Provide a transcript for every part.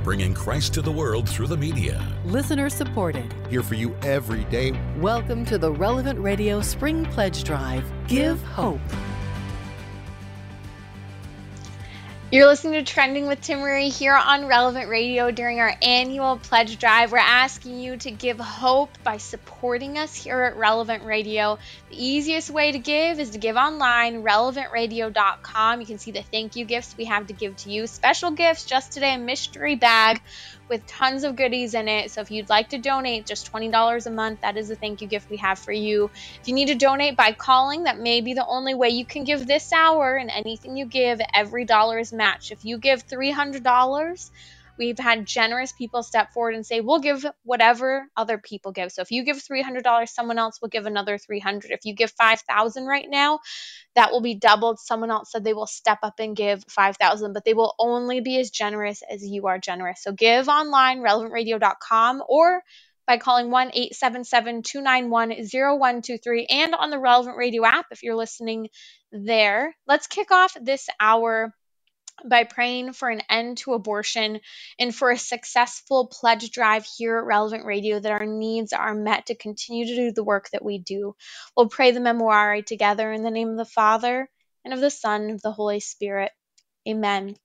bringing Christ to the world through the media. Listener supported. Here for you every day. Welcome to the Relevant Radio Spring Pledge Drive. Give hope. You're listening to Trending with Timmerie here on Relevant Radio. During our annual pledge drive, we're asking you to give hope by supporting us here at Relevant Radio. The easiest way to give is to give online, relevantradio.com. You can see the thank you gifts we have to give to you. Special gifts just today, a mystery bag with tons of goodies in it. So if you'd like to donate just $20 a month, that is the thank you gift we have for you. If you need to donate by calling, that may be the only way you can give this hour, and anything you give, every dollar is matched. If you give $300, we've had generous people step forward and say, we'll give whatever other people give. So if you give $300, someone else will give another $300. If you give $5,000 right now, that will be doubled. Someone else said they will step up and give $5,000, but they will only be as generous as you are generous. So give online, relevantradio.com, or by calling 1-877-291-0123, and on the Relevant Radio app if you're listening there. Let's kick off this hour by praying for an end to abortion and for a successful pledge drive here at Relevant Radio, that our needs are met to continue to do the work that we do. We'll pray the Memorare together in the name of the Father, and of the Son, and of the Holy Spirit. Amen.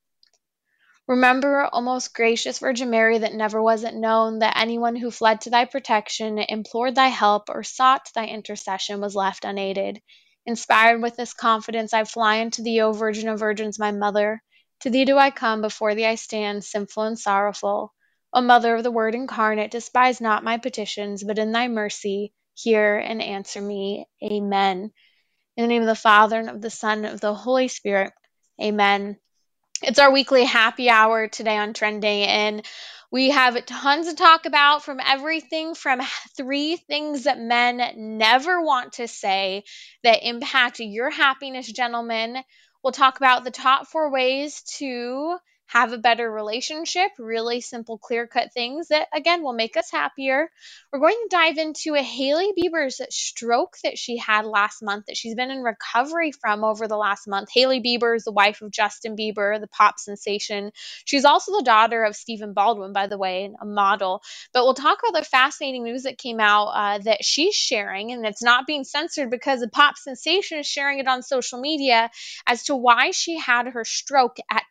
Remember, O most gracious Virgin Mary, that never was it known that anyone who fled to thy protection, implored thy help, or sought thy intercession was left unaided. Inspired with this confidence, I fly unto thee, O Virgin of Virgins, my Mother. To thee do I come, before thee I stand, sinful and sorrowful. O Mother of the Word incarnate, despise not my petitions, but in thy mercy hear and answer me. Amen. In the name of the Father, and of the Son, and of the Holy Spirit. Amen. It's our weekly happy hour today on Trending, and we have tons to talk about, from everything from 3 things that men never want to say that impact your happiness, gentlemen. We'll talk about the top 4 ways to have a better relationship, really simple, clear-cut things that, again, will make us happier. We're going to dive into a Hailey Bieber's stroke that she had last month, that she's been in recovery from over the last month. Hailey Bieber is the wife of Justin Bieber, the pop sensation. She's also the daughter of Stephen Baldwin, by the way, a model. But we'll talk about the fascinating news that came out that she's sharing, and it's not being censored because the pop sensation is sharing it on social media, as to why she had her stroke at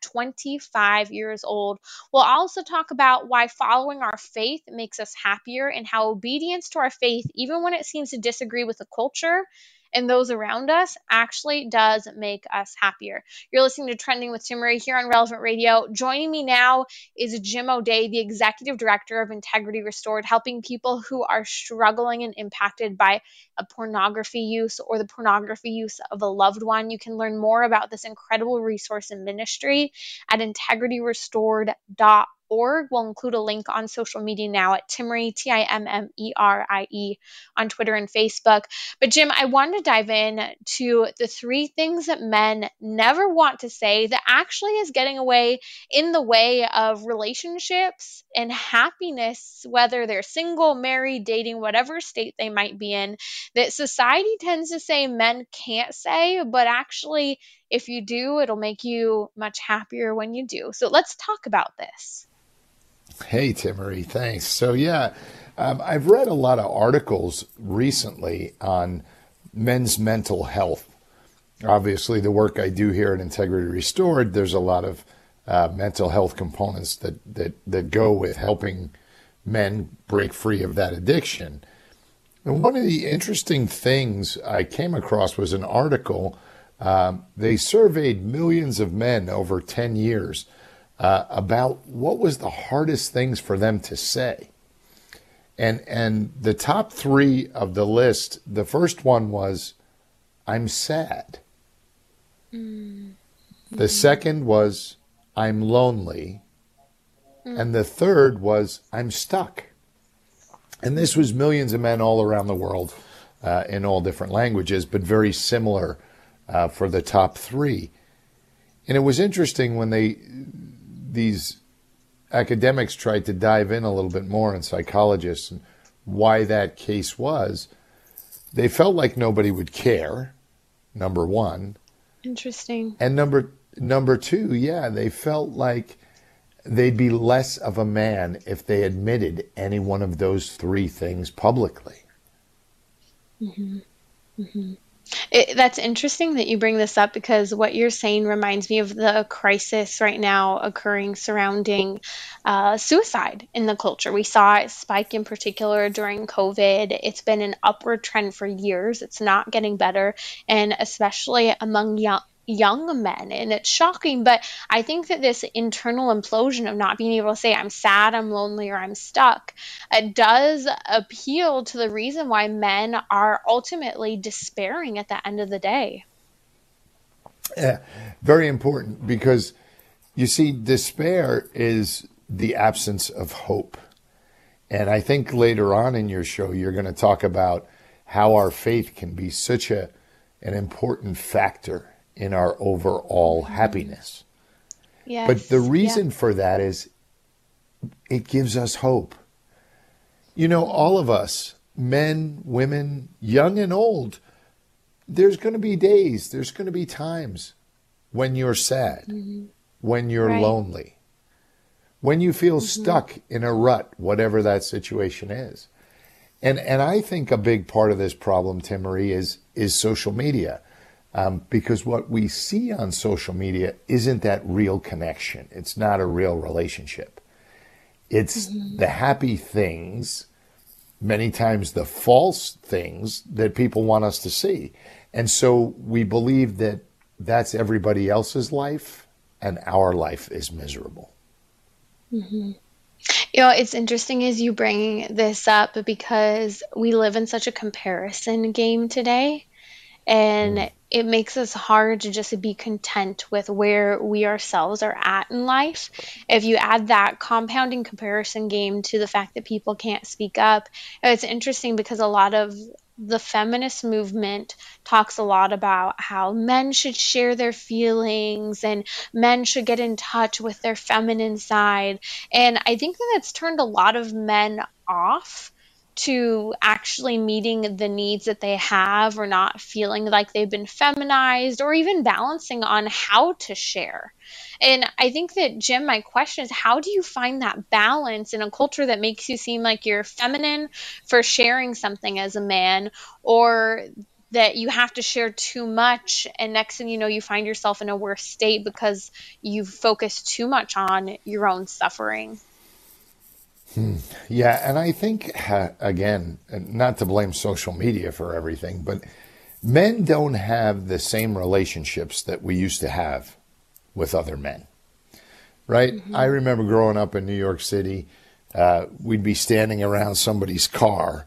25 years old. We'll also talk about why following our faith makes us happier, and how obedience to our faith, even when it seems to disagree with the culture and those around us, actually does make us happier. You're listening to Trending with Timmerie here on Relevant Radio. Joining me now is Jim O'Day, the Executive Director of Integrity Restored, helping people who are struggling and impacted by a pornography use or the pornography use of a loved one. You can learn more about this incredible resource and ministry at integrityrestored.org. We'll include a link on social media now at Timmerie, Timmerie, on Twitter and Facebook. But Jim, I wanted to dive in to the 3 things that men never want to say that actually is getting in the way of relationships and happiness, whether they're single, married, dating, whatever state they might be in, that society tends to say men can't say, but actually, if you do, it'll make you much happier when you do. So let's talk about this. Hey, Timmerie, thanks. So, I've read a lot of articles recently on men's mental health. Obviously, the work I do here at Integrity Restored, there's a lot of mental health components that go with helping men break free of that addiction. And one of the interesting things I came across was an article. They surveyed millions of men over 10 years about what was the hardest things for them to say. And the top 3 of the list, the first one was, I'm sad. Mm-hmm. The second was, I'm lonely. And the third was, I'm stuck. And this was millions of men all around the world in all different languages, but very similar for the top 3. And it was interesting when these academics tried to dive in a little bit more, and psychologists, and why that case was. They felt like nobody would care, number one. Interesting. And number two, they felt like they'd be less of a man if they admitted any one of those three things publicly. That's interesting that you bring this up because what you're saying reminds me of the crisis right now occurring surrounding suicide in the culture. We saw it spike in particular during COVID. It's been an upward trend for years. It's not getting better, and especially among young men, and it's shocking. But I think that this internal implosion of not being able to say I'm sad, I'm lonely, or I'm stuck, it does appeal to the reason why men are ultimately despairing at the end of the day. Yeah, very important because you see, despair is the absence of hope. And I think later on in your show, you're going to talk about how our faith can be such an important factor in our overall happiness. Yes. But the reason for that is it gives us hope. You know, all of us, men, women, young and old, there's going to be days, there's going to be times when you're sad, when you're Right. lonely, when you feel stuck in a rut, whatever that situation is. And I think a big part of this problem, Timmery, is social media. Because what we see on social media isn't that real connection. It's not a real relationship. It's the happy things, many times the false things that people want us to see. And so we believe that that's everybody else's life and our life is miserable. It's interesting as you bring this up because we live in such a comparison game today. And it makes us hard to just be content with where we ourselves are at in life. If you add that compounding comparison game to the fact that people can't speak up, it's interesting because a lot of the feminist movement talks a lot about how men should share their feelings and men should get in touch with their feminine side. And I think that that's turned a lot of men off to actually meeting the needs that they have or not feeling like they've been feminized or even balancing on how to share. And I think that, Jim, my question is how do you find that balance in a culture that makes you seem like you're feminine for sharing something as a man, or that you have to share too much and next thing you know you find yourself in a worse state because you focus too much on your own suffering? Yeah, and I think, again, and not to blame social media for everything, but men don't have the same relationships that we used to have with other men, right? I remember growing up in New York City, we'd be standing around somebody's car,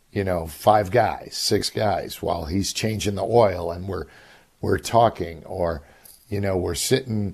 5 guys, 6 guys, while he's changing the oil and we're talking, or, we're sitting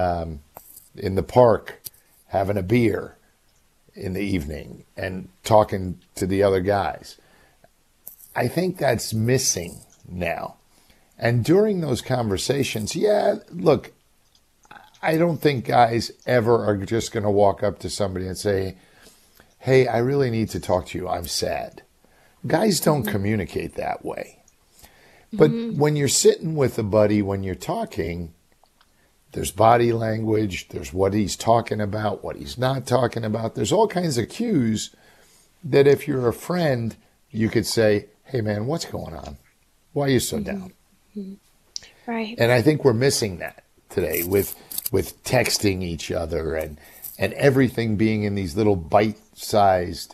in the park having a beer in the evening and talking to the other guys. I think that's missing now. And during those conversations, look, I don't think guys ever are just going to walk up to somebody and say, hey, I really need to talk to you. I'm sad. Guys don't communicate that way. But when you're sitting with a buddy, when you're talking, there's body language, there's what he's talking about, what he's not talking about. There's all kinds of cues that if you're a friend, you could say, hey, man, what's going on? Why are you so down? Right. And I think we're missing that today with texting each other and everything being in these little bite-sized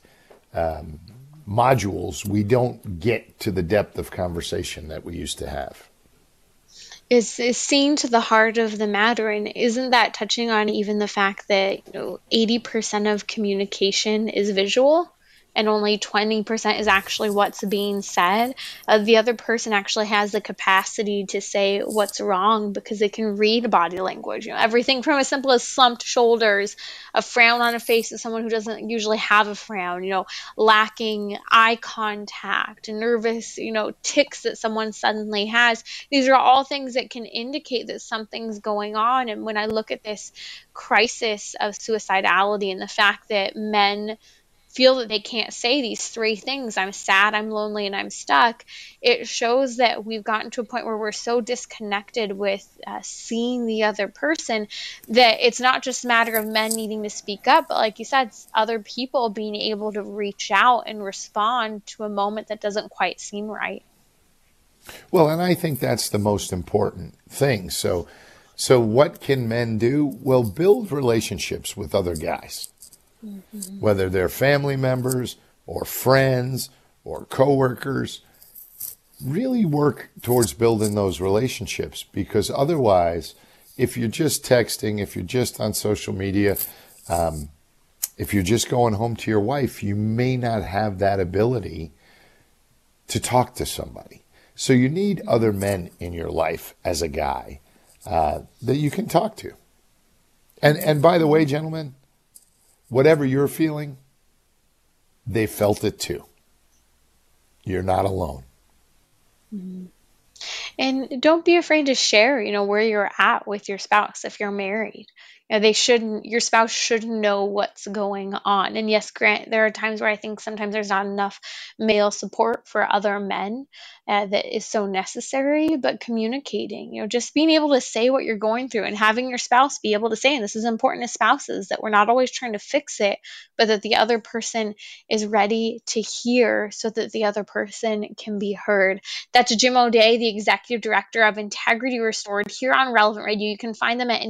modules. We don't get to the depth of conversation that we used to have. Is seeing to the heart of the matter, and isn't that touching on even the fact that 80% of communication is visual and only 20% is actually what's being said? The other person actually has the capacity to say what's wrong because they can read body language. Everything from as simple as slumped shoulders, a frown on a face of someone who doesn't usually have a frown, lacking eye contact, nervous, tics that someone suddenly has. These are all things that can indicate that something's going on. And when I look at this crisis of suicidality and the fact that men feel that they can't say these three things: I'm sad, I'm lonely, and I'm stuck. It shows that we've gotten to a point where we're so disconnected with seeing the other person that it's not just a matter of men needing to speak up, but like you said, other people being able to reach out and respond to a moment that doesn't quite seem right. Well, and I think that's the most important thing. So what can men do? Well, build relationships with other guys, whether they're family members or friends or coworkers. Really work towards building those relationships, because otherwise, if you're just texting, if you're just on social media, if you're just going home to your wife, you may not have that ability to talk to somebody. So you need other men in your life as a guy that you can talk to. And by the way, gentlemen, whatever you're feeling, they felt it too. You're not alone. And don't be afraid to share, where you're at with your spouse if you're married. Your spouse should know what's going on. And yes, Grant, there are times where I think sometimes there's not enough male support for other men that is so necessary, but communicating, just being able to say what you're going through and having your spouse be able to say, and this is important as spouses, that we're not always trying to fix it, but that the other person is ready to hear so that the other person can be heard. That's Jim O'Day, the executive director of Integrity Restored here on Relevant Radio. You can find them at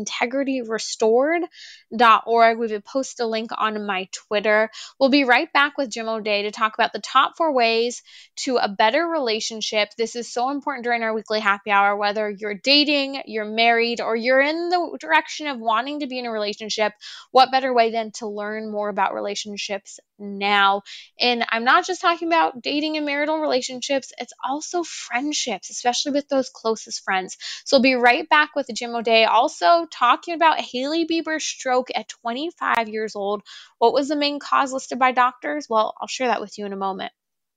integrityrestored.org. We will post a link on my Twitter. We'll be right back with Jim O'Day to talk about the top 4 ways to a better relationship. This is so important during our weekly happy hour, whether you're dating, you're married, or you're in the direction of wanting to be in a relationship. What better way than to learn more about relationships now? And I'm not just talking about dating and marital relationships, it's also friendships, especially with those closest friends. So we'll be right back with Jim O'Day, also talking about Hailey Bieber's stroke at 25 years old. What was the main cause listed by doctors? Well, I'll share that with you in a moment.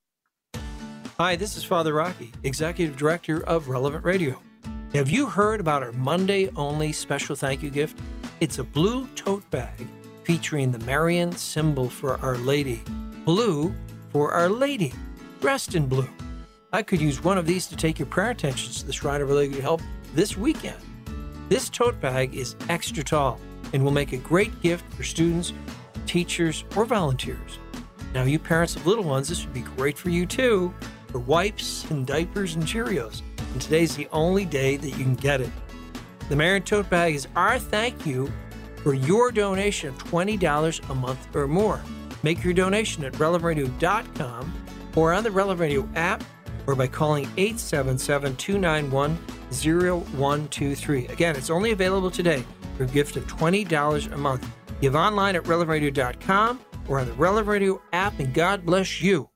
Hi, this is Father Rocky, Executive Director of Relevant Radio. Have you heard about our Monday-only special thank you gift? It's a blue tote bag featuring the Marian symbol for Our Lady. Blue for Our Lady, dressed in blue. I could use one of these to take your prayer intentions to the Shrine of Our Lady of Help this weekend. This tote bag is extra tall and will make a great gift for students, teachers, or volunteers. Now, you parents of little ones, this would be great for you too, for wipes and diapers and Cheerios. And today's the only day that you can get it. The Marian tote bag is our thank you for your donation of $20 a month or more. Make your donation at relevantradio.com or on the Relevant Radio app, or by calling 877-291-0123. Again, it's only available today for a gift of $20 a month. Give online at relevantradio.com or on the Relevant Radio app, and God bless you.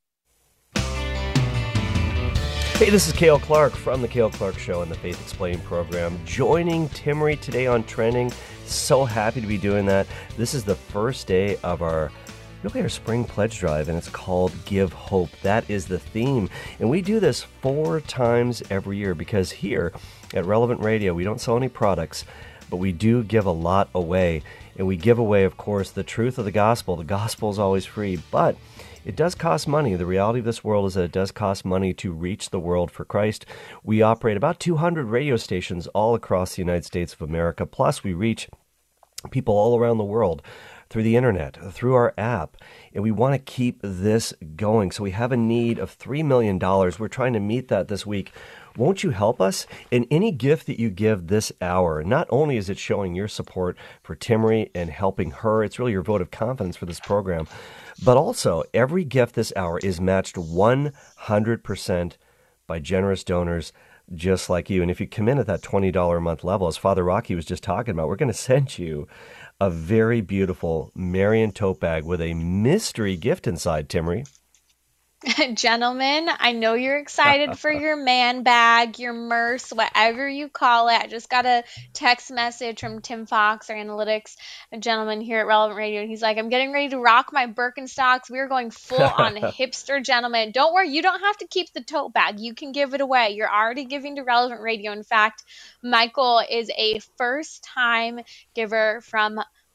Hey, this is Cale Clark from The Cale Clark Show and the Faith Explained program, joining Timmery today on Trending. So happy to be doing that. This is the first day of our spring pledge drive, and it's called Give Hope. That is the theme. And we do this 4 times every year because here at Relevant Radio, we don't sell any products, but we do give a lot away. And we give away, of course, the truth of the gospel. The gospel is always free, but it does cost money. The reality of this world is that it does cost money to reach the world for Christ. We operate about 200 radio stations all across the United States of America. Plus, we reach people all around the world through the internet, through our app, and we want to keep this going. So we have a need of $3 million. We're trying to meet that this week. Won't you help us? In any gift that you give this hour, not only is it showing your support for Timmery and helping her, it's really your vote of confidence for this program, but also every gift this hour is matched 100% by generous donors just like you. And if you come in at that $20 a month level, as Father Rocky was just talking about, we're going to send you a very beautiful Marian tote bag with a mystery gift inside, Timmery. Gentlemen, I know you're excited for your man bag, your merce, whatever you call it. I just got a text message from Tim Fox, our analytics gentleman here at Relevant Radio. He's like, I'm getting ready to rock my Birkenstocks. We're going full on hipster, gentlemen. Don't worry, you don't have to keep the tote bag. You can give it away. You're already giving to Relevant Radio. In fact, Michael is a first-time giver from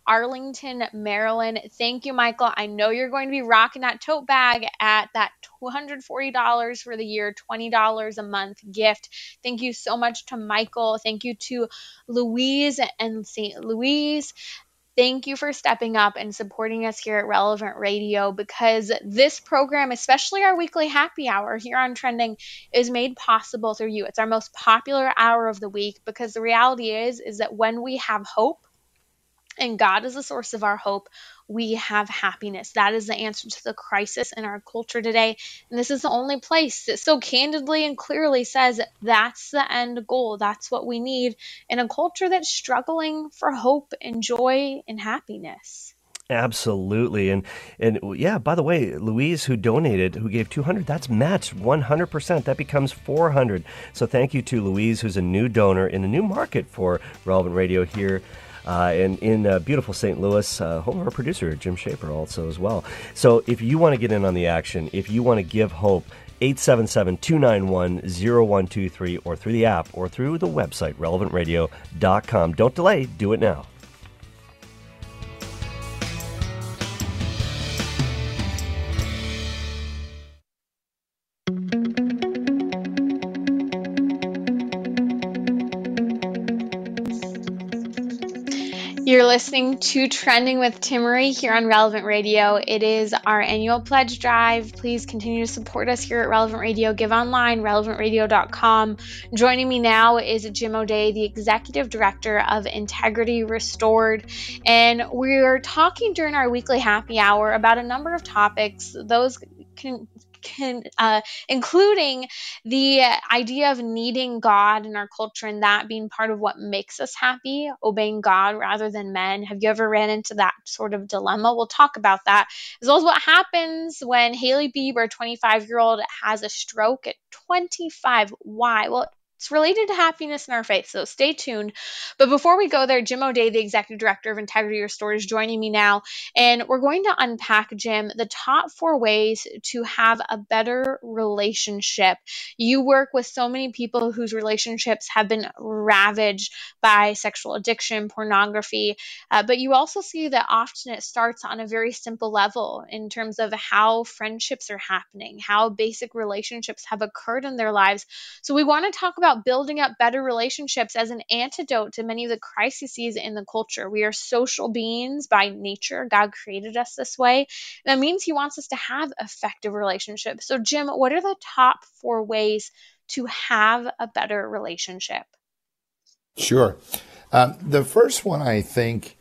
Arlington, Maryland. Thank you, Michael. I know you're going to be rocking that tote bag at that $240 for the year, $20 a month gift. Thank you so much to Michael. Thank you to Louise and St. Louise. Thank you for stepping up and supporting us here at Relevant Radio, because this program, especially our weekly happy hour here on Trending, is made possible through you. It's our most popular hour of the week, because the reality is that when we have hope, and God is the source of our hope, we have happiness. That is the answer to the crisis in our culture today. And this is the only place that so candidly and clearly says that's the end goal. That's what we need in a culture that's struggling for hope and joy and happiness. Absolutely. And yeah, by the way, Louise, who donated, who gave $200, that's matched 100%. That becomes $400. So thank you to Louise, who's a new donor in a new market for Relevant Radio here in beautiful St. Louis, home of our producer, Jim Shaper, also as well. So if you want to get in on the action, if you want to give hope, 877-291-0123, or through the app or through the website, relevantradio.com. Don't delay. Do it now. You're listening to Trending with Timmerie here on Relevant Radio. It is our annual pledge drive. Please continue to support us here at Relevant Radio. Give online, relevantradio.com. Joining me now is Jim O'Day, the Executive Director of Integrity Restored. And we're talking during our weekly happy hour about a number of topics. Those including the idea of needing God in our culture, and that being part of what makes us happy, obeying God rather than men. Have you ever ran into that sort of dilemma? We'll talk about that, as well as what happens when Hailey Bieber, 25-year-old, has a stroke at 25. Why? Well, it's related to happiness in our faith, so stay tuned. But before we go there, Jim O'Day, the Executive Director of Integrity Restored, is joining me now, and we're going to unpack, Jim, the top 4 ways to have a better relationship. You work with so many people whose relationships have been ravaged by sexual addiction, pornography, but you also see that often it starts on a very simple level in terms of how friendships are happening, how basic relationships have occurred in their lives. So we want to talk about building up better relationships as an antidote to many of the crises in the culture. We are social beings by nature. God created us this way. That means He wants us to have effective relationships. So, Jim, what are the top 4 ways to have a better relationship? Sure. The first one, I think,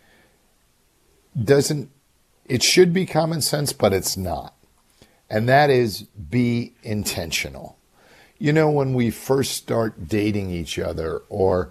it should be common sense, but it's not. And that is, be intentional. You know, when we first start dating each other, or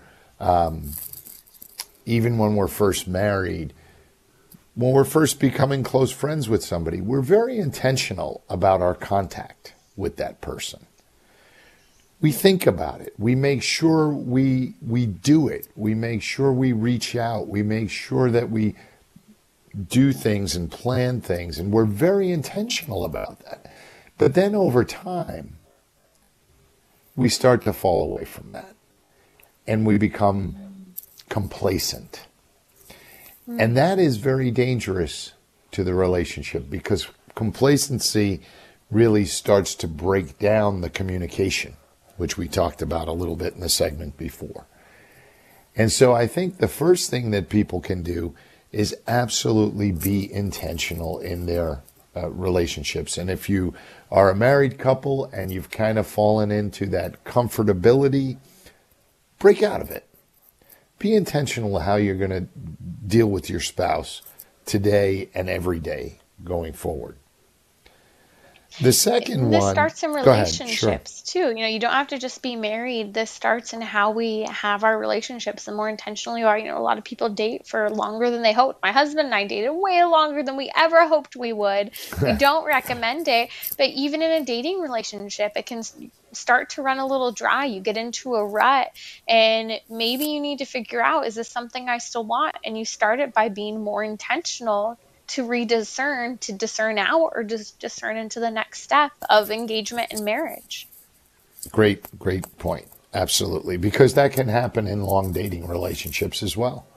even when we're first married, when we're first becoming close friends with somebody, we're very intentional about our contact with that person. We think about it. We make sure we do it. We make sure we reach out. We make sure that we do things and plan things, and we're very intentional about that. But then over time, we start to fall away from that, and we become complacent. And that is very dangerous to the relationship, because complacency really starts to break down the communication, which we talked about a little bit in the segment before. And so I think the first thing that people can do is absolutely be intentional in their relationships. And if you are a married couple and you've kind of fallen into that comfortability, break out of it. Be intentional how you're going to deal with your spouse today and every day going forward. The second this one... starts in relationships too. You know, you don't have to just be married. This starts in how we have our relationships. The more intentional you are, you know, a lot of people date for longer than they hoped. My husband and I dated way longer than we ever hoped we would. We don't recommend it. But even in a dating relationship, it can start to run a little dry. You get into a rut, and maybe you need to figure out, is this something I still want? And you start it by being more intentional to discern out, or just discern into the next step of engagement in marriage. Great point. Absolutely. Because that can happen in long dating relationships as well.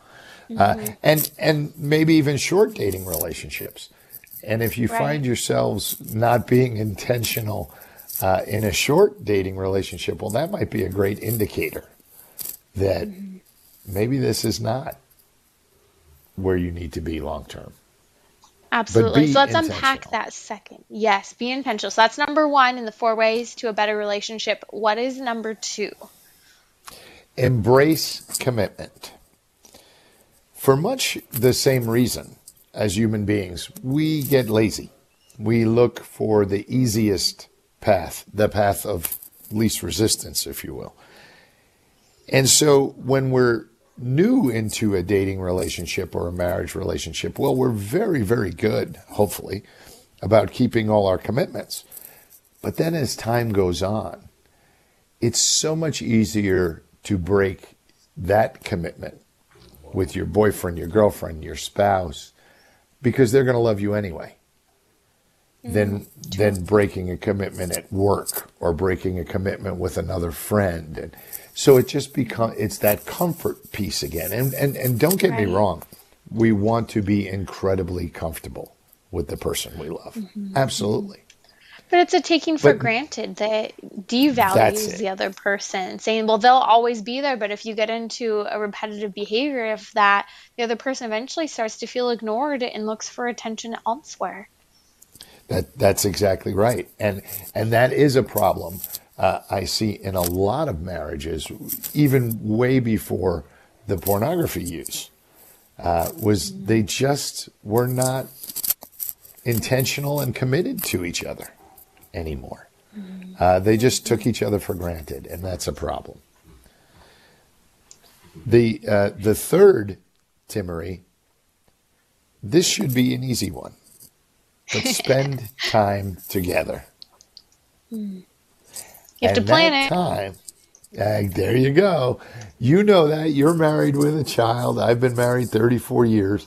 and maybe even short dating relationships. And if you find yourselves not being intentional in a short dating relationship, well, that might be a great indicator that maybe this is not where you need to be long term. Absolutely. So let's unpack that second. Yes, be intentional. So that's number 1 in the 4 ways to a better relationship. What is number 2? Embrace commitment. For much the same reason as human beings, we get lazy. We look for the easiest path, the path of least resistance, if you will. And so when we're new into a dating relationship or a marriage relationship, well, we're very, very good, hopefully, about keeping all our commitments. But then as time goes on, it's so much easier to break that commitment with your boyfriend, your girlfriend, your spouse, because they're going to love you anyway, than breaking a commitment at work or breaking a commitment with another friend. And so it just it's that comfort piece again. And don't get me wrong, we want to be incredibly comfortable with the person we love. Absolutely. But it's a taking for granted that devalues the other person, saying, well, they'll always be there. But if you get into a repetitive behavior of that, the other person eventually starts to feel ignored and looks for attention elsewhere. That's exactly right. And that is a problem I see in a lot of marriages, even way before the pornography use, was they just were not intentional and committed to each other anymore. They just took each other for granted, and that's a problem. The third, Timmery, this should be an easy one, but spend time together. You have to plan it. Time, there you go. You know that. You're married with a child. I've been married 34 years.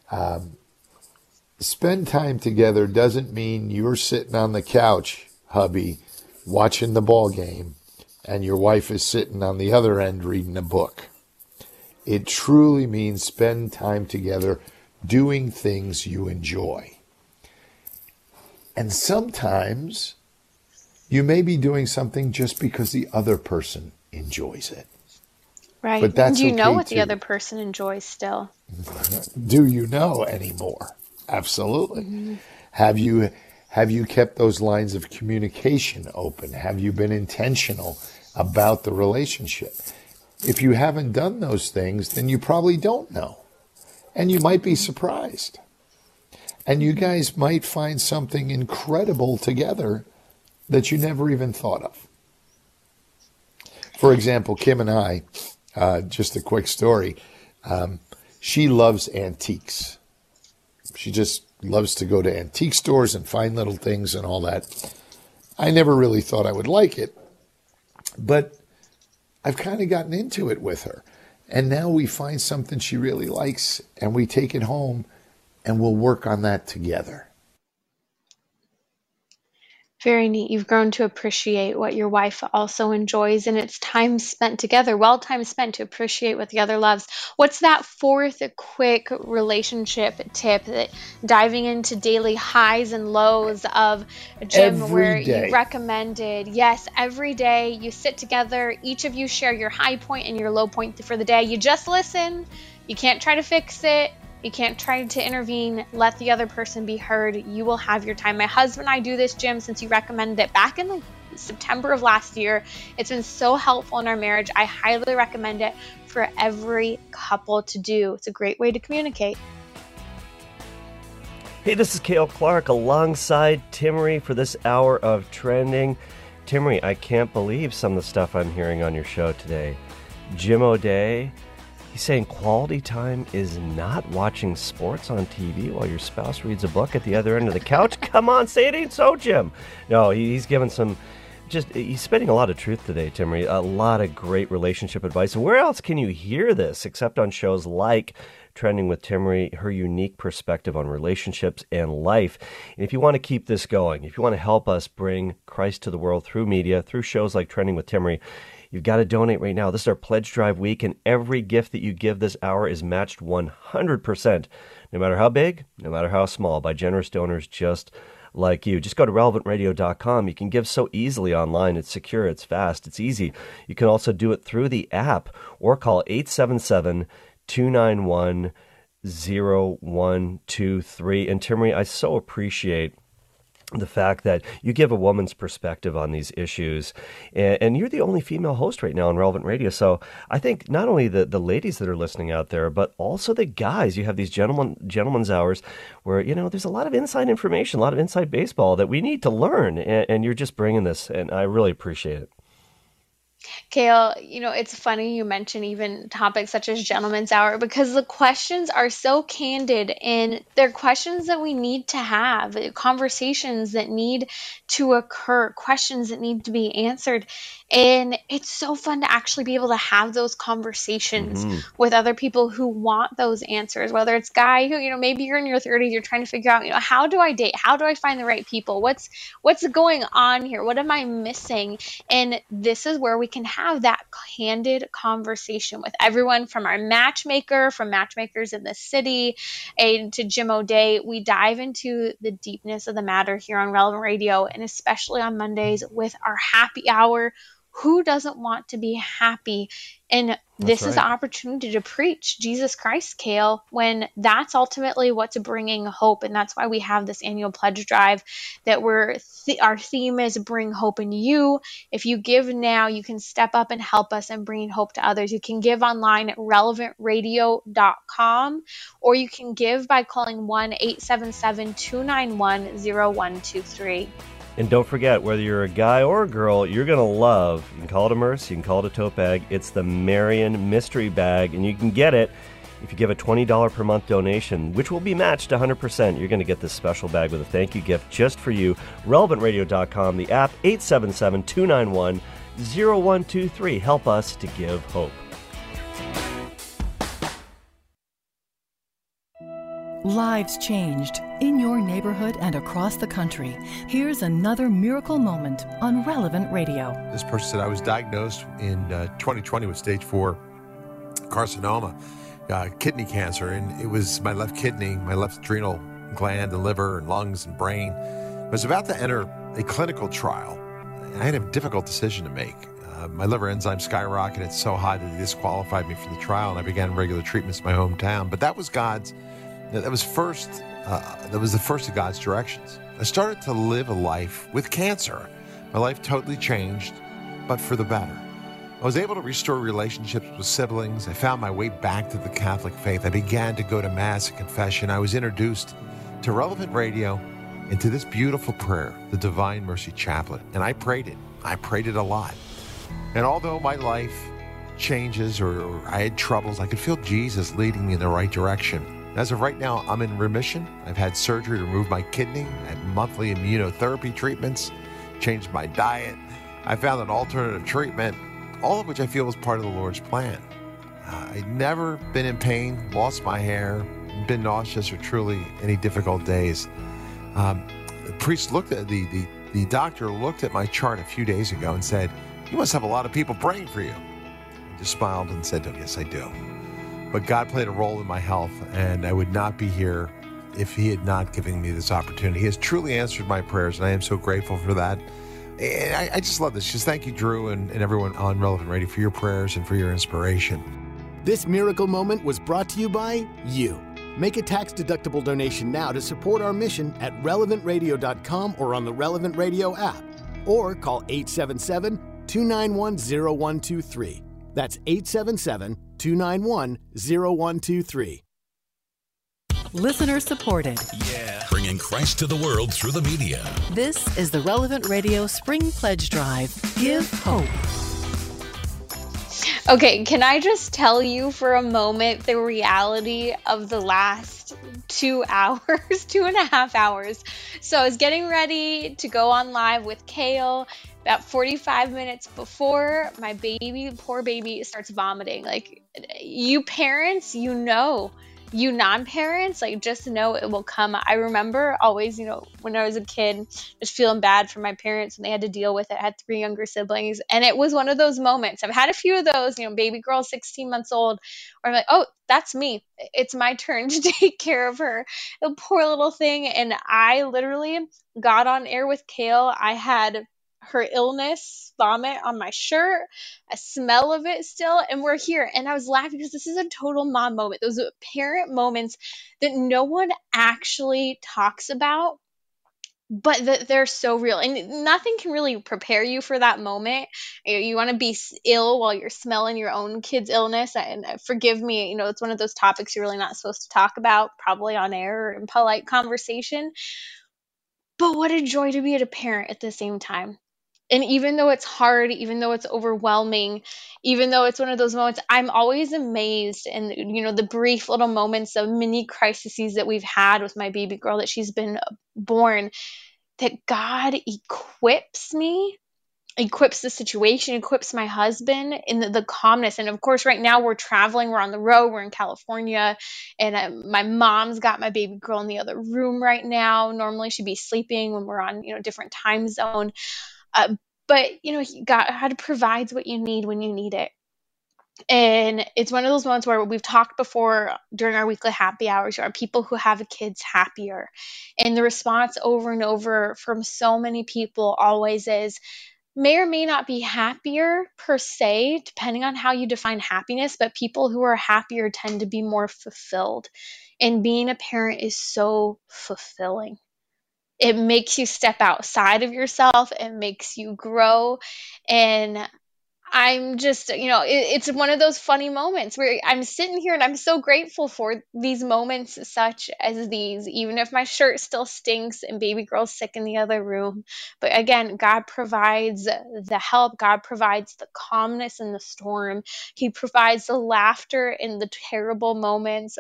Spend time together doesn't mean you're sitting on the couch, hubby, watching the ball game, and your wife is sitting on the other end reading a book. It truly means spend time together doing things you enjoy. And sometimes you may be doing something just because the other person enjoys it. Right. But that's do you know okay what too. the other person enjoys still? Do you know anymore? Absolutely. Have you kept those lines of communication open? Have you been intentional about the relationship? If you haven't done those things, then you probably don't know. And you might be surprised. And you guys might find something incredible together that you never even thought of. For example, Kim and I, just a quick story, she loves antiques. She just loves to go to antique stores and find little things and all that. I never really thought I would like it, but I've kind of gotten into it with her. And now we find something she really likes and we take it home and we'll work on that together. Very neat. You've grown to appreciate what your wife also enjoys, and it's time spent together, well time spent to appreciate what the other loves. What's that fourth quick relationship tip, that diving into daily highs and lows of Jim, where you recommended, yes, every day you sit together, each of you share your high point and your low point for the day. You just listen. You can't try to fix it. You can't try to intervene. Let the other person be heard. You will have your time. My husband and I do this, Jim, since you recommended it back in September of last year. It's been so helpful in our marriage. I highly recommend it for every couple to do. It's a great way to communicate. Hey, this is Cale Clark alongside Timmery for this hour of trending. Timmery, I can't believe some of the stuff I'm hearing on your show today. Jim O'Day, he's saying quality time is not watching sports on TV while your spouse reads a book at the other end of the couch. Come on, say it ain't so, Jim. No, he's giving he's spitting a lot of truth today, Timmery. A lot of great relationship advice. And where else can you hear this except on shows like Trending with Timmery, her unique perspective on relationships and life. And if you want to keep this going, if you want to help us bring Christ to the world through media, through shows like Trending with Timmery, You've got to donate right now. This is our pledge drive week, and every gift that you give this hour is matched 100%, no matter how big, no matter how small, by generous donors just like you. Just go to relevantradio.com. You can give so easily online. It's secure, it's fast, it's easy. You can also do it through the app or call 877-291-0123. And Timmerie, I so appreciate the fact that you give a woman's perspective on these issues. And you're the only female host right now on Relevant Radio. So I think not only the ladies that are listening out there, but also the guys. You have these gentlemen's hours where, there's a lot of inside information, a lot of inside baseball that we need to learn. And you're just bringing this, and I really appreciate it. Cale, it's funny you mention even topics such as Gentleman's Hour, because the questions are so candid and they're questions that we need to have, conversations that need to occur, questions that need to be answered. And it's so fun to actually be able to have those conversations with other people who want those answers, whether it's guy who, maybe you're in your 30s, you're trying to figure out, how do I date? How do I find the right people? What's going on here? What am I missing? And this is where we can have that candid conversation with everyone, from our matchmaker, from matchmakers in the city, and to Jim O'Day. We dive into the deepness of the matter here on Relevant Radio, and especially on Mondays with our happy hour. Who doesn't want to be happy? And this is the opportunity to preach Jesus Christ, Cale, when that's ultimately what's bringing hope. And that's why we have this annual pledge drive that our theme is bring hope in you. If you give now, you can step up and help us in bringing hope to others. You can give online at relevantradio.com, or you can give by calling 1-877-291-0123. And don't forget, whether you're a guy or a girl, you're going to love, you can call it a Merce, you can call it a tote bag. It's the Marion Mystery Bag, and you can get it if you give a $20 per month donation, which will be matched 100%. You're going to get this special bag with a thank you gift just for you. RelevantRadio.com, the app, 877-291-0123. Help us to give hope. Lives changed in your neighborhood and across the country. Here's another miracle moment on Relevant Radio. This person said, I was diagnosed in 2020 with stage 4 carcinoma, kidney cancer, and it was my left kidney, my left adrenal gland, and liver, and lungs, and brain. I was about to enter a clinical trial, and I had a difficult decision to make. My liver enzyme skyrocketed so high that they disqualified me from the trial, and I began regular treatments in my hometown. But that was that was the first of God's directions. I started to live a life with cancer. My life totally changed, but for the better. I was able to restore relationships with siblings. I found my way back to the Catholic faith. I began to go to Mass and confession. I was introduced to Relevant Radio and to this beautiful prayer, the Divine Mercy Chaplet. And I prayed it. I prayed it a lot. And although my life changes or I had troubles, I could feel Jesus leading me in the right direction. As of right now, I'm in remission. I've had surgery to remove my kidney. I had monthly immunotherapy treatments, changed my diet. I found an alternative treatment, all of which I feel was part of the Lord's plan. I'd never been in pain, lost my hair, been nauseous or truly any difficult days. The priest looked at the doctor looked at my chart a few days ago and said, "You must have a lot of people praying for you." I just smiled and said, "Oh, yes, I do." But God played a role in my health, and I would not be here if He had not given me this opportunity. He has truly answered my prayers, and I am so grateful for that. And I just love this. Just thank you, Drew, and everyone on Relevant Radio for your prayers and for your inspiration. This miracle moment was brought to you by you. Make a tax-deductible donation now to support our mission at relevantradio.com or on the Relevant Radio app. Or call 877-291-0123. That's 877-291-0123. Listener supported. Yeah. Bringing Christ to the world through the media. This is the Relevant Radio Spring Pledge Drive. Give hope. Okay, can I just tell you for a moment the reality of the last 2 hours, 2.5 hours. So I was getting ready to go on live with Cale. About 45 minutes before, my poor baby, starts vomiting. Like, you parents, you non-parents, like, just know it will come. I remember always, when I was a kid, just feeling bad for my parents when they had to deal with it. I had 3 younger siblings, and it was one of those moments. I've had a few of those, baby girl, 16 months old, where I'm like, oh, that's me. It's my turn to take care of her, the poor little thing. And I literally got on air with Kale. I had her illness vomit on my shirt, a smell of it still, and we're here. And I was laughing because this is a total mom moment. Those are parent moments that no one actually talks about, but that they're so real, and nothing can really prepare you for that moment. You want to be ill while you're smelling your own kid's illness, and forgive me, it's one of those topics you're really not supposed to talk about, probably on air or in polite conversation. But what a joy to be a parent at the same time. And even though it's hard, even though it's overwhelming, even though it's one of those moments, I'm always amazed. And, the brief little moments of mini crises that we've had with my baby girl, that she's been born, that God equips me, equips the situation, equips my husband in the calmness. And of course, right now we're traveling, we're on the road, we're in California, and my mom's got my baby girl in the other room right now. Normally she'd be sleeping when we're on, different time zone. But God provides what you need when you need it. And it's one of those moments where we've talked before during our weekly happy hours, are people who have kids happier? And the response over and over from so many people always is, may or may not be happier per se, depending on how you define happiness, but people who are happier tend to be more fulfilled. And being a parent is so fulfilling. It makes you step outside of yourself. It makes you grow. And I'm just, it's one of those funny moments where I'm sitting here and I'm so grateful for these moments such as these, even if my shirt still stinks and baby girl's sick in the other room. But again, God provides the help. God provides the calmness in the storm. He provides the laughter in the terrible moments.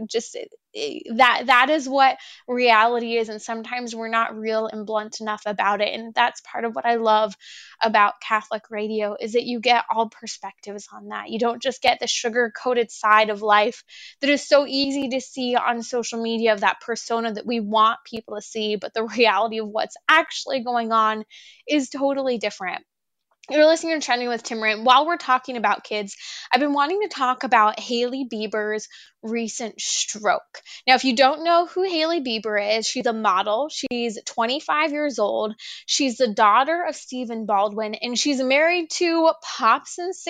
That is what reality is. And sometimes we're not real and blunt enough about it. And that's part of what I love about Catholic radio, is that you get all perspectives on that. You don't just get the sugar-coated side of life that is so easy to see on social media, of that persona that we want people to see, but the reality of what's actually going on is totally different. You're listening to Trending with Timmerie. While we're talking about kids, I've been wanting to talk about Hailey Bieber's recent stroke. Now, if you don't know who Hailey Bieber is, she's a model. She's 25 years old. She's the daughter of Stephen Baldwin, and she's married to pop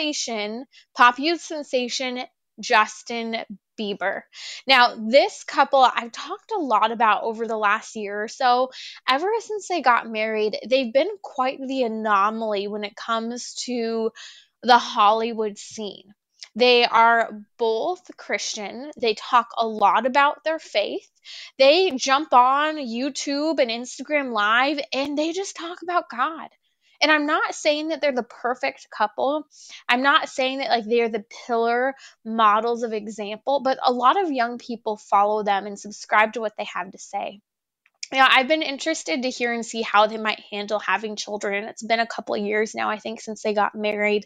youth sensation, Justin Bieber. Now, this couple I've talked a lot about over the last year or so. Ever since they got married, they've been quite the anomaly when it comes to the Hollywood scene. They are both Christian. They talk a lot about their faith. They jump on YouTube and Instagram Live and they just talk about God. And I'm not saying that they're the perfect couple. I'm not saying that they're the pillar models of example, but a lot of young people follow them and subscribe to what they have to say. I've been interested to hear and see how they might handle having children. It's been a couple of years now, I think, since they got married.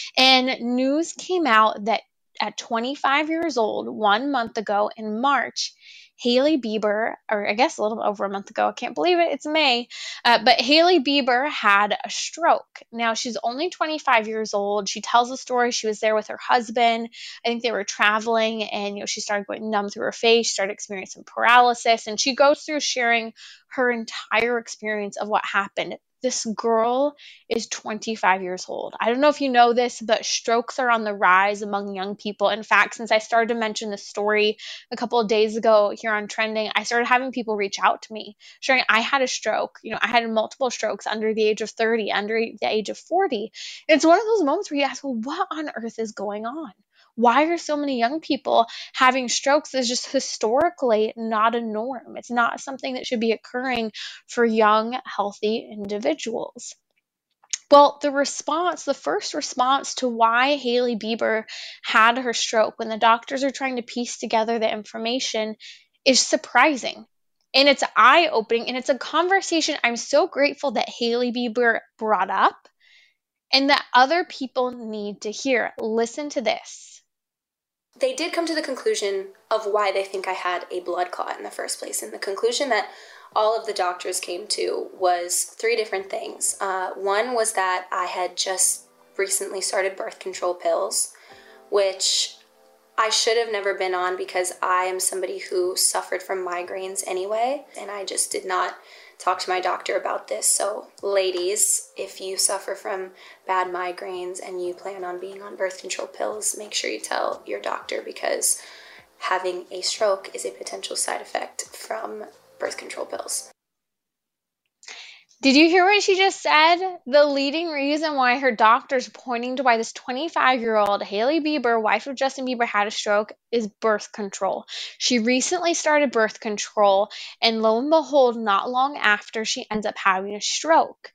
And news came out that at 25 years old, 1 month ago in March, Hailey Bieber, or I guess a little over a month ago, I can't believe it, it's May, but Hailey Bieber had a stroke. Now, she's only 25 years old. She tells a story. She was there with her husband. I think they were traveling, and she started going numb through her face, started experiencing paralysis, and she goes through sharing her entire experience of what happened. This girl is 25 years old. I don't know if you know this, but strokes are on the rise among young people. In fact, since I started to mention this story a couple of days ago here on Trending, I started having people reach out to me sharing, I had a stroke. I had multiple strokes under the age of 30, under the age of 40. And it's one of those moments where you ask, well, what on earth is going on? Why are so many young people having strokes? Is just historically not a norm. It's not something that should be occurring for young, healthy individuals. Well, the first response to why Hailey Bieber had her stroke, when the doctors are trying to piece together the information, is surprising. And it's eye-opening, and it's a conversation I'm so grateful that Hailey Bieber brought up and that other people need to hear. Listen to this. they did come to the conclusion of why they think I had a blood clot in the first place. And the conclusion that all of the doctors came to was 3 different things. One was that I had just recently started birth control pills, which I should have never been on because I am somebody who suffered from migraines anyway, and I just did not talk to my doctor about this. So ladies, if you suffer from bad migraines and you plan on being on birth control pills, make sure you tell your doctor, because having a stroke is a potential side effect from birth control pills. Did you hear what she just said? The leading reason why her doctor's pointing to why this 25-year-old Hailey Bieber, wife of Justin Bieber, had a stroke is birth control. She recently started birth control, and lo and behold, not long after, she ends up having a stroke.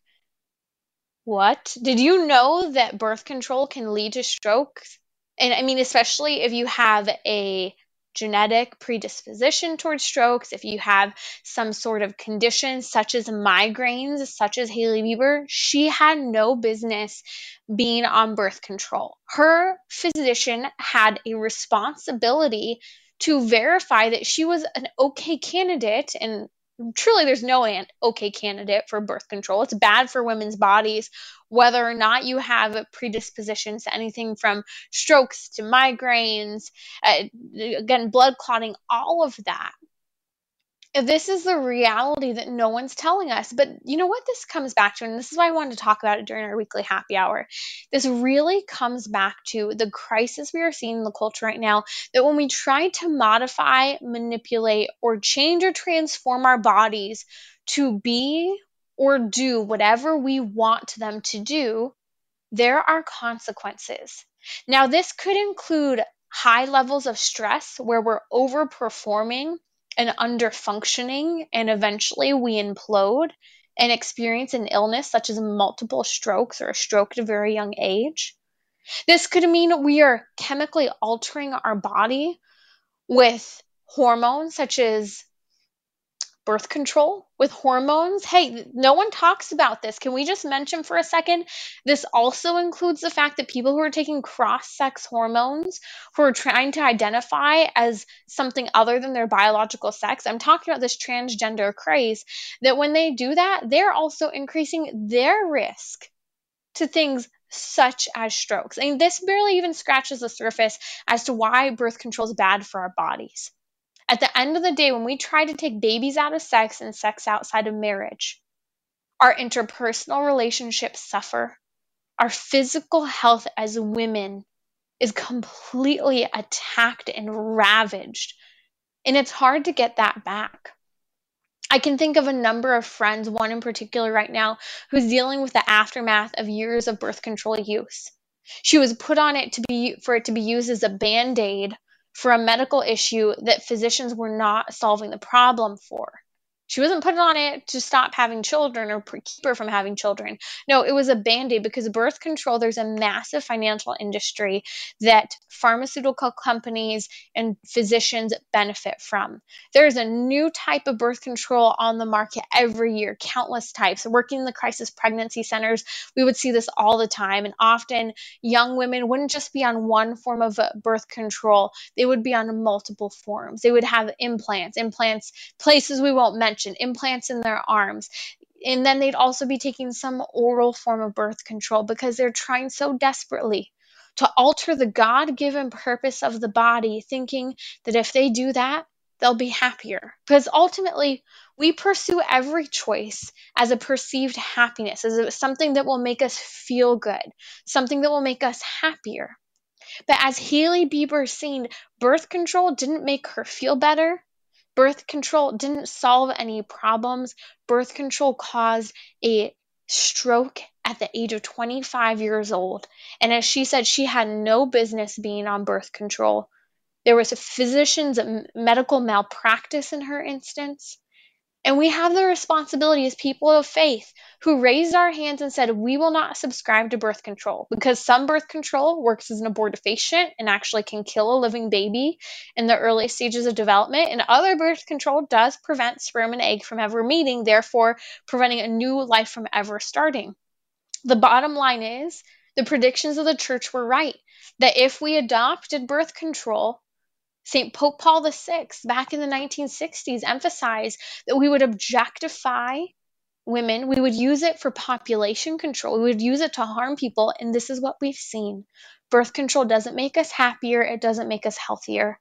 What? Did you know that birth control can lead to strokes? And I mean, especially if you have a genetic predisposition towards strokes, if you have some sort of condition such as migraines, such as Hailey Bieber, she had no business being on birth control. Her physician had a responsibility to verify that she was an okay candidate, and truly there's no okay candidate for birth control. It's bad for women's bodies, whether or not you have predispositions to anything from strokes to migraines, again, blood clotting, all of that. This is the reality that no one's telling us. But you know what this comes back to, and this is why I wanted to talk about it during our weekly happy hour. This really comes back to the crisis we are seeing in the culture right now, that when we try to modify, manipulate, or change or transform our bodies to be or do whatever we want them to do, there are consequences. Now, this could include high levels of stress where we're overperforming and underfunctioning, and eventually we implode and experience an illness such as multiple strokes or a stroke at a very young age. This could mean we are chemically altering our body with hormones such as birth control, with hormones. Hey, no one talks about this. Can we just mention for a second? This also includes the fact that people who are taking cross-sex hormones, who are trying to identify as something other than their biological sex, I'm talking about this transgender craze, that when they do that, they're also increasing their risk to things such as strokes. I mean, this barely even scratches the surface as to why birth control is bad for our bodies. At the end of the day, when we try to take babies out of sex and sex outside of marriage, our interpersonal relationships suffer. Our physical health as women is completely attacked and ravaged. And it's hard to get that back. I can think of a number of friends, one in particular right now, who's dealing with the aftermath of years of birth control use. She was put on it for it to be used as a Band-Aid for a medical issue that physicians were not solving the problem for. She wasn't put on it to stop having children or keep her from having children. No, it was a Band-Aid, because birth control, there's a massive financial industry that pharmaceutical companies and physicians benefit from. There's a new type of birth control on the market every year, countless types. Working in the crisis pregnancy centers, we would see this all the time. And often young women wouldn't just be on one form of birth control, they would be on multiple forms. They would have implants, places we won't mention, implants in their arms. And then they'd also be taking some oral form of birth control because they're trying so desperately to alter the God-given purpose of the body, thinking that if they do that, they'll be happier. Because ultimately, we pursue every choice as a perceived happiness, as something that will make us feel good, something that will make us happier. But as Hailey Bieber seen, birth control didn't make her feel better. Birth control didn't solve any problems. Birth control caused a stroke at the age of 25 years old. And as she said, she had no business being on birth control. There was a physician's medical malpractice in her instance. And we have the responsibility as people of faith who raised our hands and said, we will not subscribe to birth control, because some birth control works as an abortifacient and actually can kill a living baby in the early stages of development. And other birth control does prevent sperm and egg from ever meeting, therefore preventing a new life from ever starting. The bottom line is The predictions of the church were right, that if we adopted birth control, St. Pope Paul VI, back in the 1960s, emphasized that we would objectify women. We would use it for population control. We would use it to harm people. And this is what we've seen. Birth control doesn't make us happier. It doesn't make us healthier.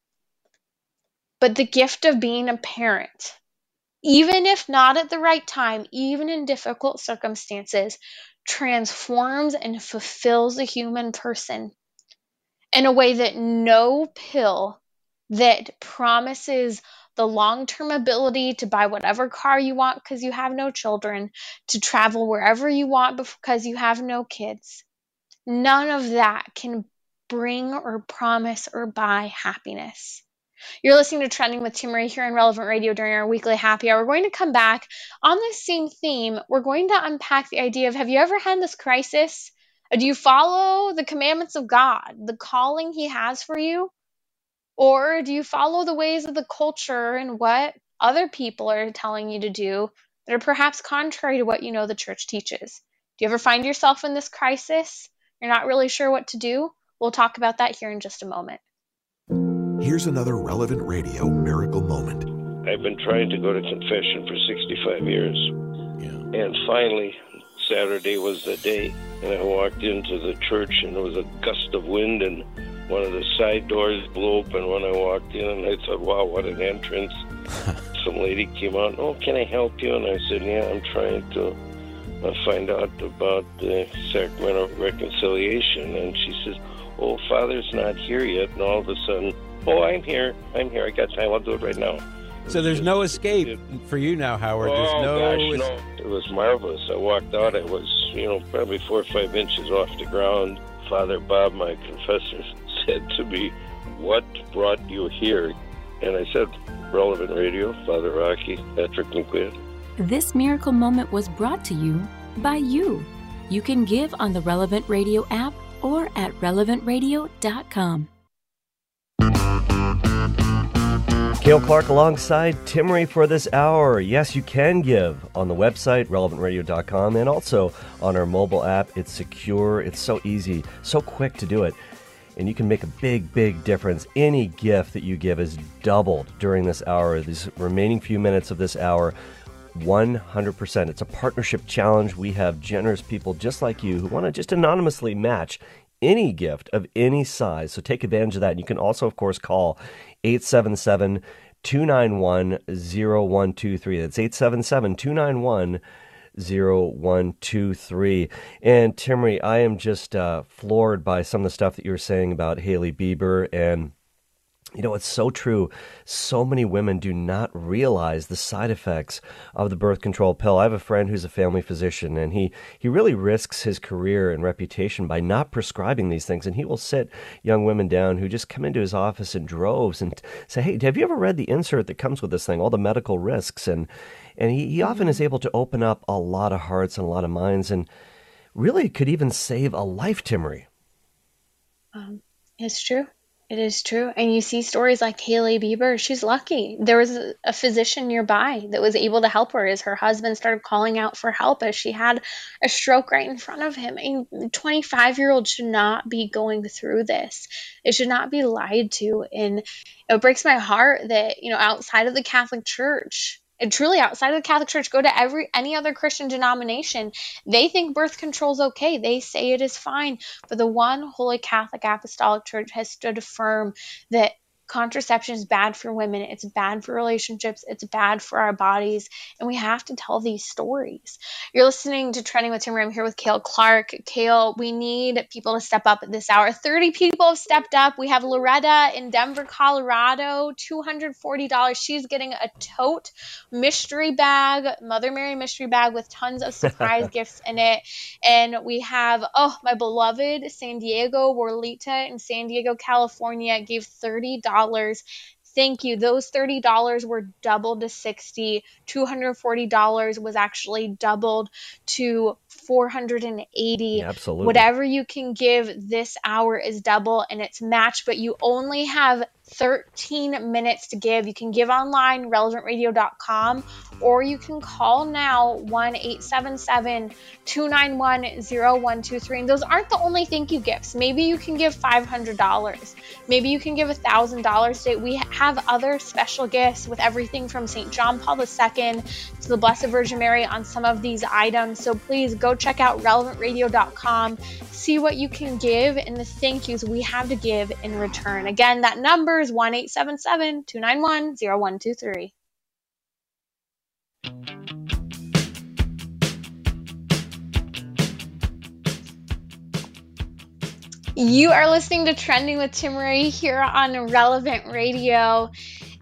But the gift of being a parent, even if not at the right time, even in difficult circumstances, transforms and fulfills a human person in a way that no pill that promises the long-term ability to buy whatever car you want because you have no children, to travel wherever you want because you have no kids. None of that can bring or promise or buy happiness. You're listening to Trending with Timmerie here on Relevant Radio during our weekly happy hour. We're going to come back on this same theme. We're going to unpack the idea of, have you ever had this crisis? Do you follow the commandments of God, the calling he has for you? Or do you follow the ways of the culture and what other people are telling you to do that are perhaps contrary to what you know the church teaches? Do you ever find yourself in this crisis? You're not really sure what to do? We'll talk about that here in just a moment. Here's another Relevant Radio miracle moment. I've been trying to go to confession for 65 years. And finally, Saturday was the day. And I walked into the church, and there was a gust of wind, and one of the side doors blew open when I walked in. And I thought, wow, what an entrance. Some lady came out, oh, can I help you? And I said, yeah, I'm trying to find out about the sacrament of reconciliation. And she says, oh, Father's not here yet. And all of a sudden, oh, I'm here. I got time. I'll do it right now. So there's no escape for you now, Howard. There's no. It was marvelous. I walked out. I was, probably 4 or 5 inches off the ground. Father Bob, my confessor, said to me, what brought you here? And I said, Relevant Radio, Father Rocky, Patrick McQuinn. This miracle moment was brought to you by you. You can give on the Relevant Radio app or at relevantradio.com. Cale Clark alongside Timmerie for this hour. Yes, you can give on the website, relevantradio.com, and also on our mobile app. It's secure. It's so easy, so quick to do it. And you can make a big, big difference. Any gift that you give is doubled during this hour, these remaining few minutes of this hour. 100%. It's a partnership challenge. We have generous people just like you who want to just anonymously match any gift of any size. So take advantage of that. And you can also, of course, call 877-291-0123. That's 877-291-0123. And Timmerie, I am just floored by some of the stuff that you were saying about Hailey Bieber. And it's so true. So many women do not realize the side effects of the birth control pill. I have a friend who's a family physician, and he really risks his career and reputation by not prescribing these things. And he will sit young women down who just come into his office in droves and say, hey, have you ever read the insert that comes with this thing, all the medical risks? And he often is able to open up a lot of hearts and a lot of minds, and really could even save a life, Timmerie. It's true. It is true. And you see stories like Hailey Bieber. She's lucky. There was a physician nearby that was able to help her as her husband started calling out for help as she had a stroke right in front of him. A 25-year-old should not be going through this. It should not be lied to. And it breaks my heart that, outside of the Catholic Church, and truly outside of the Catholic Church, go to any other Christian denomination, they think birth control is okay. They say it is fine. But the one Holy Catholic Apostolic Church has stood firm that contraception is bad for women. It's bad for relationships. It's bad for our bodies. And we have to tell these stories. You're listening to Trending with Timmerie. I'm here with Cale Clark. Cale, we need people to step up at this hour. 30 people have stepped up. We have Loretta in Denver, Colorado, $240. She's getting a tote mystery bag, Mother Mary mystery bag with tons of surprise gifts in it. And we have, my beloved San Diego, Warlita in San Diego, California, gave $30. Thank you. Those $30 were doubled to $60. $240 was actually doubled to $480. Absolutely. Whatever you can give this hour is double, and it's matched, but you only have 13 minutes to give. You can give online, relevantradio.com, or you can call now, 1-877-291-0123. And those aren't the only thank you gifts. Maybe you can give $500. Maybe you can give $1,000 today. We have other special gifts with everything from St. John Paul II to the Blessed Virgin Mary on some of these items. So please go check out relevantradio.com, see what you can give and the thank yous we have to give in return. Again, that number is 1-877-291-0123. You are listening to Trending with Timmerie here on Relevant Radio.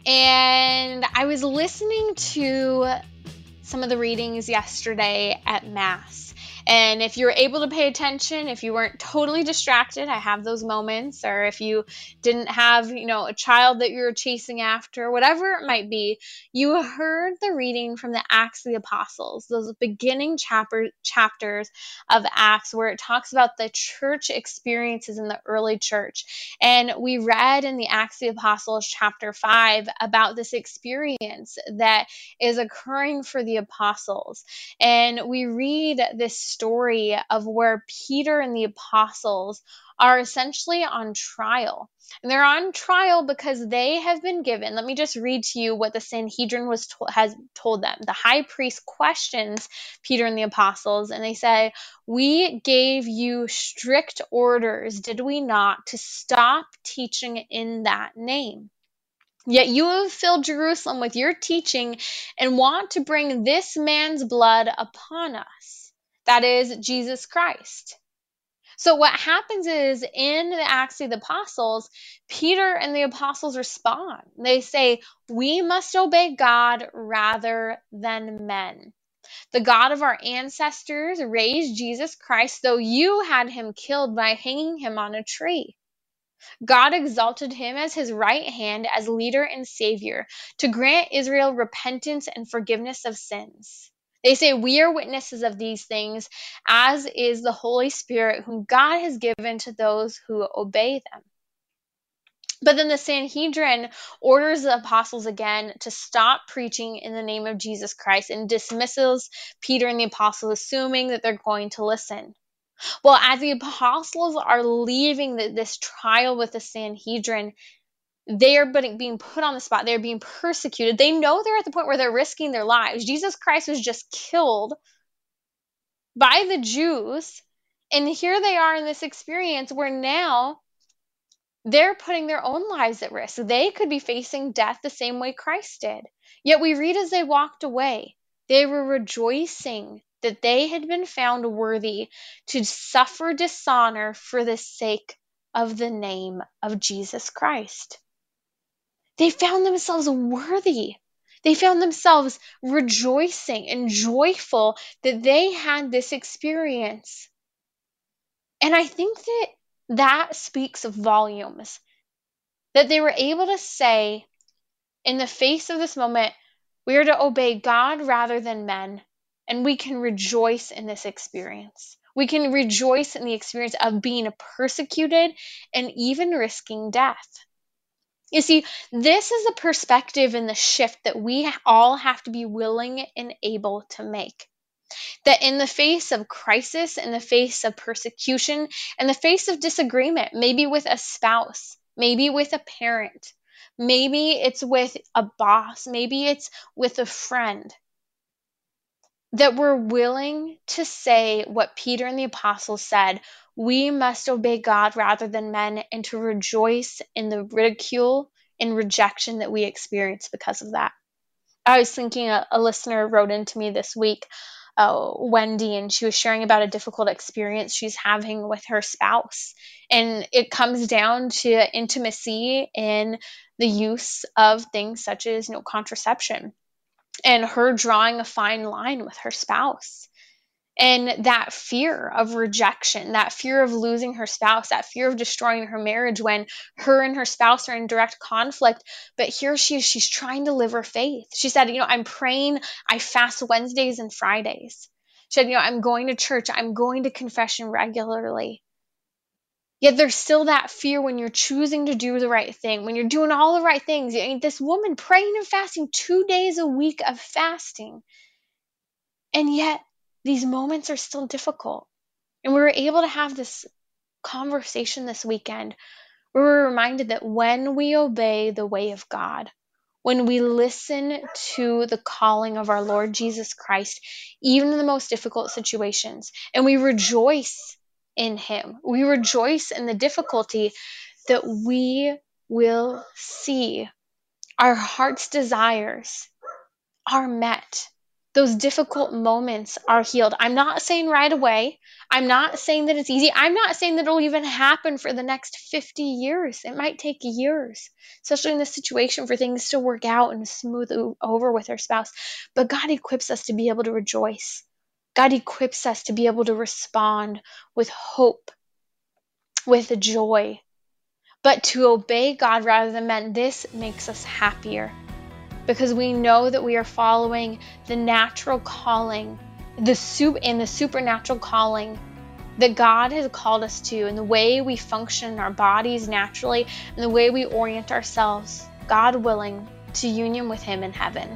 And I was listening to some of the readings yesterday at Mass. And if you were able to pay attention, if you weren't totally distracted, I have those moments, or if you didn't have, a child that you were chasing after, whatever it might be, you heard the reading from the Acts of the Apostles, those beginning chapters of Acts, where it talks about the church experiences in the early church. And we read in the Acts of the Apostles chapter 5 about this experience that is occurring for the apostles. And we read this story of where Peter and the apostles are essentially on trial. And they're on trial because they have been given, let me just read to you what the Sanhedrin has told them. The high priest questions Peter and the apostles, and they say, "We gave you strict orders, did we not, to stop teaching in that name? Yet you have filled Jerusalem with your teaching and want to bring this man's blood upon us." That is Jesus Christ. So what happens is, in the Acts of the Apostles, Peter and the apostles respond. They say, "We must obey God rather than men. The God of our ancestors raised Jesus Christ, though you had him killed by hanging him on a tree. God exalted him as his right hand as leader and savior to grant Israel repentance and forgiveness of sins." They say, "We are witnesses of these things, as is the Holy Spirit, whom God has given to those who obey them." But then the Sanhedrin orders the apostles again to stop preaching in the name of Jesus Christ and dismisses Peter and the apostles, assuming that they're going to listen. Well, as the apostles are leaving this trial with the Sanhedrin, they are being put on the spot. They're being persecuted. They know they're at the point where they're risking their lives. Jesus Christ was just killed by the Jews. And here they are in this experience where now they're putting their own lives at risk. They could be facing death the same way Christ did. Yet we read as they walked away, they were rejoicing that they had been found worthy to suffer dishonor for the sake of the name of Jesus Christ. They found themselves worthy. They found themselves rejoicing and joyful that they had this experience. And I think that speaks volumes, that they were able to say, in the face of this moment, we are to obey God rather than men, and we can rejoice in this experience. We can rejoice in the experience of being persecuted and even risking death. You see, this is a perspective and the shift that we all have to be willing and able to make. That in the face of crisis, in the face of persecution, in the face of disagreement, maybe with a spouse, maybe with a parent, maybe it's with a boss, maybe it's with a friend, that we're willing to say what Peter and the apostles said, we must obey God rather than men, and to rejoice in the ridicule and rejection that we experience because of that. I was thinking, a listener wrote into me this week, Wendy, and she was sharing about a difficult experience she's having with her spouse. And it comes down to intimacy in the use of things such as contraception, and her drawing a fine line with her spouse. And that fear of rejection, that fear of losing her spouse, that fear of destroying her marriage when her and her spouse are in direct conflict. But here she's trying to live her faith. She said, I'm praying, I fast Wednesdays and Fridays. She said, I'm going to church, I'm going to confession regularly. Yet there's still that fear when you're choosing to do the right thing, when you're doing all the right things. I mean, this woman praying and fasting 2 days a week of fasting. And yet these moments are still difficult. And we were able to have this conversation this weekend where we're reminded that when we obey the way of God, when we listen to the calling of our Lord Jesus Christ, even in the most difficult situations, and we rejoice in Him, we rejoice in the difficulty, that we will see our heart's desires are met. Those difficult moments are healed. I'm not saying right away. I'm not saying that it's easy. I'm not saying that it'll even happen for the next 50 years. It might take years, especially in this situation, for things to work out and smooth over with our spouse. But God equips us to be able to rejoice. God equips us to be able to respond with hope, with joy. But to obey God rather than men, this makes us happier, because we know that we are following the natural calling, the supernatural calling that God has called us to, and the way we function in our bodies naturally, and the way we orient ourselves, God willing, to union with Him in heaven.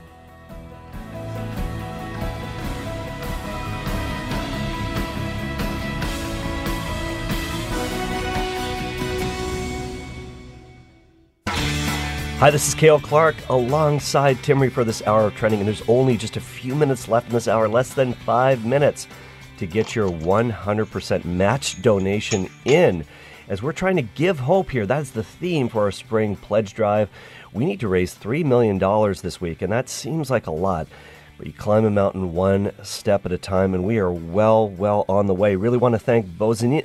Hi, this is Cale Clark alongside Timmery for this hour of trending, and there's only just a few minutes left in this hour, less than 5 minutes, to get your 100% match donation in. As we're trying to give hope here, that's the theme for our spring pledge drive. We need to raise $3 million this week, and that seems like a lot, but you climb a mountain one step at a time, and we are well on the way. Really want to thank Bozina.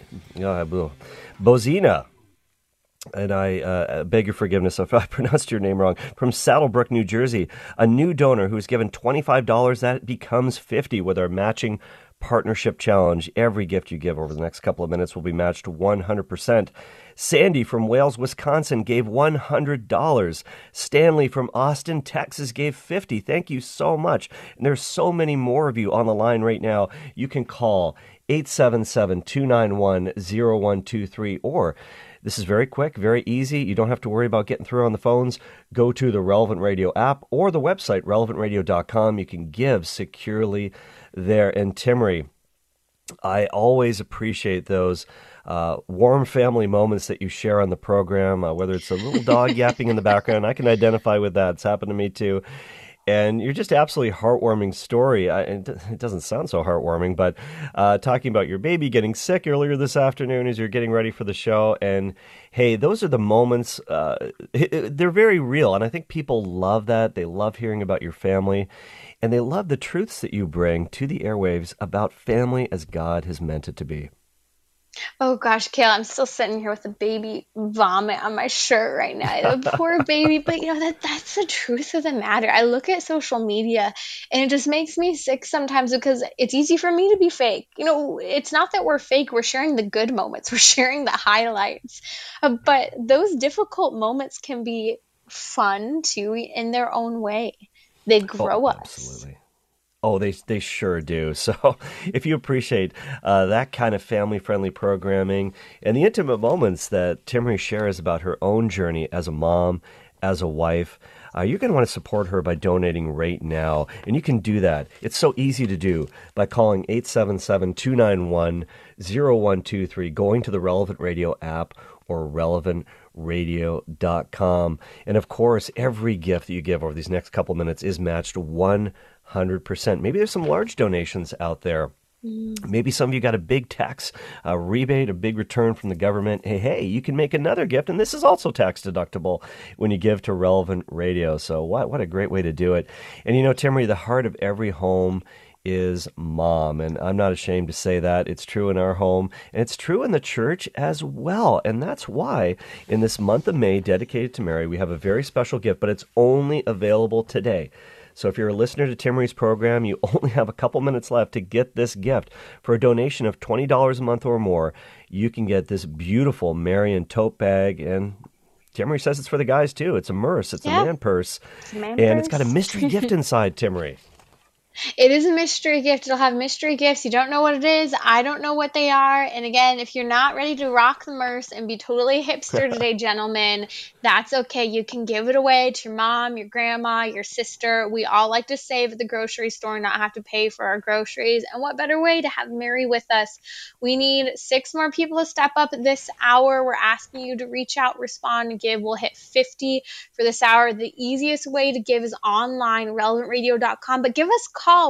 And I beg your forgiveness if I pronounced your name wrong, from Saddlebrook, New Jersey, a new donor who's given $25. That becomes $50 with our matching partnership challenge. Every gift you give over the next couple of minutes will be matched 100%. Sandy from Wales, Wisconsin gave $100. Stanley from Austin, Texas gave $50. Thank you so much. And there's so many more of you on the line right now. You can call 877-291-0123, or this is very quick, very easy. You don't have to worry about getting through on the phones. Go to the Relevant Radio app or the website, relevantradio.com. You can give securely there. And Timmery, I always appreciate those warm family moments that you share on the program, whether it's a little dog yapping in the background. I can identify with that. It's happened to me too. And you're just absolutely heartwarming story. It doesn't sound so heartwarming, but talking about your baby getting sick earlier this afternoon as you're getting ready for the show. And hey, those are the moments, they're very real. And I think people love that. They love hearing about your family. And they love the truths that you bring to the airwaves about family as God has meant it to be. Oh gosh, Cale, I'm still sitting here with a baby vomit on my shirt right now. The poor baby, but that's the truth of the matter. I look at social media and it just makes me sick sometimes, because it's easy for me to be fake. It's not that we're fake. We're sharing the good moments. We're sharing the highlights. But those difficult moments can be fun too in their own way. They grow us. Absolutely. Oh, they sure do. So if you appreciate that kind of family-friendly programming and the intimate moments that Timmery shares about her own journey as a mom, as a wife, you're going to want to support her by donating right now. And you can do that. It's so easy to do by calling 877-291-0123, going to the Relevant Radio app or relevantradio.com. And of course, every gift that you give over these next couple minutes is matched 100%. Maybe there's some large donations out there. Maybe some of you got a big tax rebate, a big return from the government. Hey, you can make another gift, and this is also tax deductible when you give to Relevant Radio. So what a great way to do it. And Timmery, the heart of every home is mom, and I'm not ashamed to say that. It's true in our home, and it's true in the church as well. And that's why in this month of May dedicated to Mary, we have a very special gift, but it's only available today. So if you're a listener to Timmery's program, you only have a couple minutes left to get this gift. For a donation of $20 a month or more, you can get this beautiful Marian tote bag. And Timmery says it's for the guys, too. It's a Merce. It's a man purse. It's a man purse. It's got a mystery gift inside, Timmery. It is a mystery gift. It'll have mystery gifts. You don't know what it is. I don't know what they are. And again, if you're not ready to rock the Merce and be totally hipster today, gentlemen, that's okay. You can give it away to your mom, your grandma, your sister. We all like to save at the grocery store and not have to pay for our groceries. And what better way to have Mary with us? We need 6 more people to step up this hour. We're asking you to reach out, respond, and give. We'll hit 50 for this hour. The easiest way to give is online, relevantradio.com. But give us a call,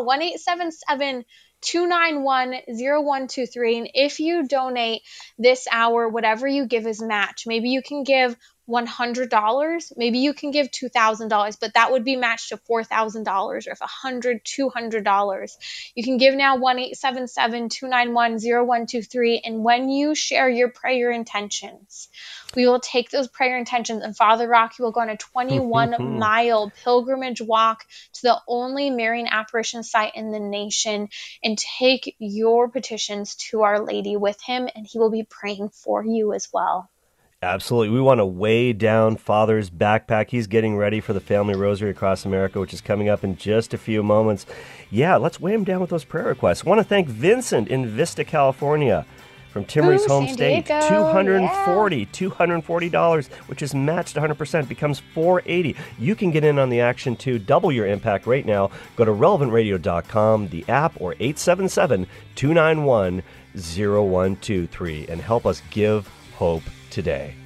1-877-291-0123. And if you donate this hour, whatever you give is matched. Maybe you can give $100, maybe you can give $2,000, but that would be matched to $4,000, or if $100, $200. You can give now, 1-877-291-0123, and when you share your prayer intentions, we will take those prayer intentions, and Father Rocky will go on a 21-mile pilgrimage walk to the only Marian apparition site in the nation and take your petitions to Our Lady with him, and he will be praying for you as well. Absolutely. We want to weigh down Father's backpack. He's getting ready for the Family Rosary Across America, which is coming up in just a few moments. Yeah, let's weigh him down with those prayer requests. I want to thank Vincent in Vista, California, from Timmery's home state. $240, which is matched 100%, becomes $480. You can get in on the action too. Double your impact right now. Go to relevantradio.com, the app, or 877-291-0123 and help us give hope today.